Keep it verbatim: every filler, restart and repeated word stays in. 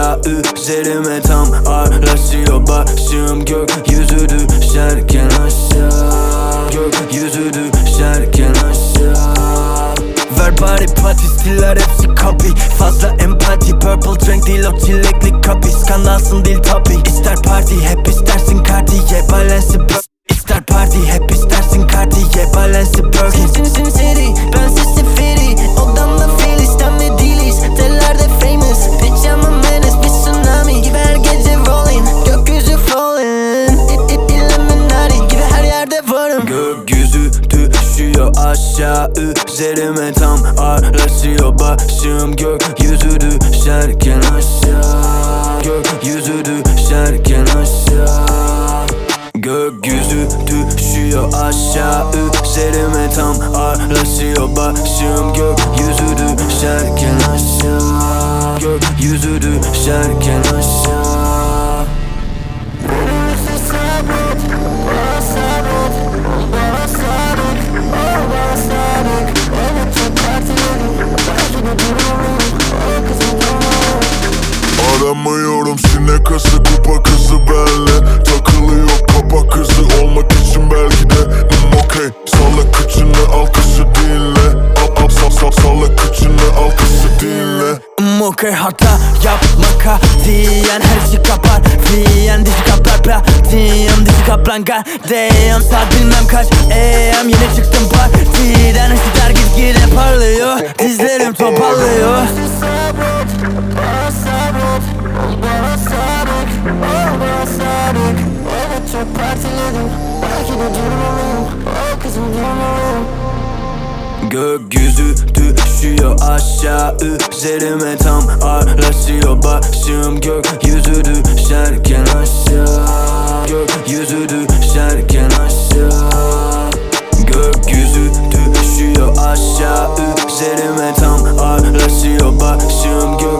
aşağı, üzerime tam ağırlaşıyor başım. Gökyüzü düşerken aşağı, gökyüzü düşerken aşağı. Ver bari pati, stiller hepsi copy. Fazla empati, purple drink değil o çilekli copy. Skandalsın dil topi. İster party, hep istersin Cartier Balenciaga. İster party, hep istersin Cartier Balenciaga. Sin sin city, ben sesi feri. Odamda Filistin ve değiliz. Tellerde famous, bitch I'm a menace. Bir tsunami gibi her gece rolling. Gökyüzü falling, Illuminati gibi her yerde varım. Gökyüzü düşüyor aşağı, üzerime tam ağırlaşıyor başım. Gökyüzü düşerken aşağı, gökyüzü düşerken aşağı. Gökyüzü düşüyor aşağı, üzerime tam ağırlaşıyor başım. Gökyüzü düşerken aşağı, gökyüzü düşerken aşağı. Aramıyorum sinek kası, kupa kızı benle. Takılıyor kapa kızı olmak için belki de mm, okey. Salla kıçını al kışı dinle. Al al sal sal salla kıçını al kışı dinle. mm, okey hata yapmaka diyen her şey kapar. Diyen dişi kaplar platiyem, dişi kaplan goddamn. Saat bilmem kaç am, yine çıktım partiden. Işıklar gitgide parlıyor, dizlerim topallıyor. Çok partiledim, belki de durmalıyım. O kızım durmalıyım. Gökyüzü düşüyor aşağı, üzerime tam ağırlaşıyor başım. Gökyüzü düşerken aşağı, gökyüzü düşerken aşağı. Gökyüzü düşüyor aşağı, üzerime tam ağırlaşıyor başım.